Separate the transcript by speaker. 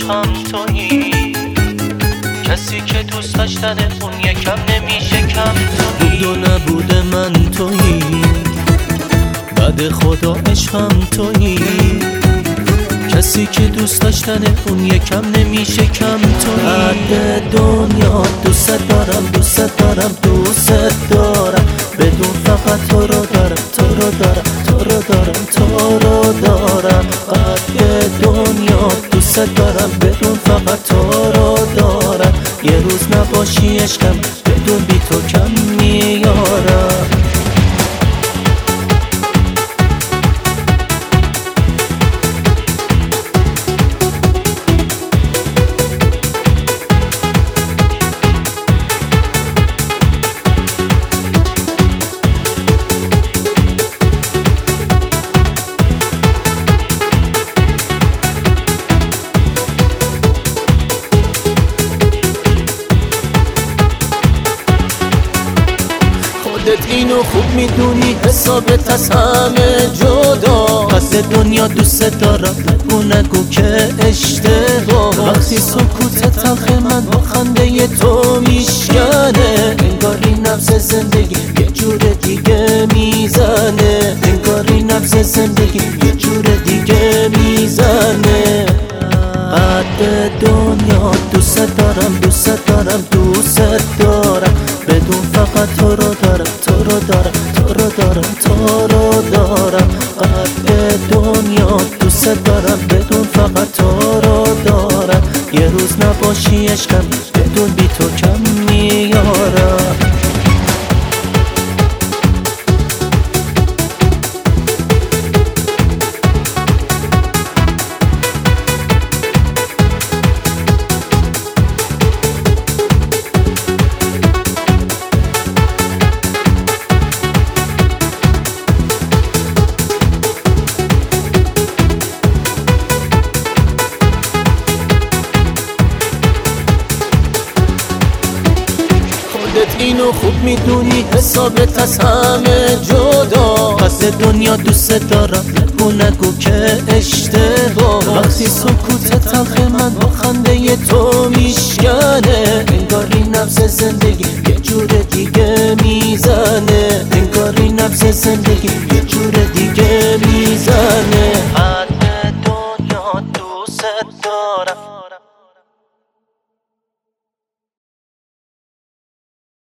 Speaker 1: عشقم تویی، کسی که دوست داشتن اون یکم نمیشه کم تویی. بود و نبود من تویی، بعد خدا عشقم تویی، کسی که دوست داشتن اون یکم نمیشه کم تویی. بعد دنیا دوست دارم دوست دارم دوست دارم، بدون فقط تو رو دارم تو رو دارم تو رو دارم تو رو دارم. بعد دنیا دوست دارم بدون فقط تو رو دارم، یه روز نباشی عشقم بدون بی تو کم میارم. خودت اینو خوب میدونی، حسابت از همه جدا. قصد دنیا دوست دارم بگو نگو که اشتباه. وقتی سکوت تلخ من با خنده تو میشکنه، انگاری نبض زندگی یه جور دیگه میزنه، انگاری نبض زندگی یه جور دیگه میزنه. بعد دنیا دوست دارم دوست دارم دوست دارم، بدون فقط تو رو دارم تو رو دارم تو رو دارم تو رو دارم. بعد دنیا دوست دارم بدون فقط تو رو دارم، یه روز نباشی عشقم بدون بی تو کم میارم. اینو خوب میدونی، حسابت از همه جدا. قصد دنیا دوست دارم بگو نگو که اشتباه. وقتی سکوت تلخ من با خنده تو میشکنه، انگاری نبض زندگی یه جور دیگه میزنه، انگاری نبض زندگی یه جور دیگه میزنه. بعد دنیا دوست دارم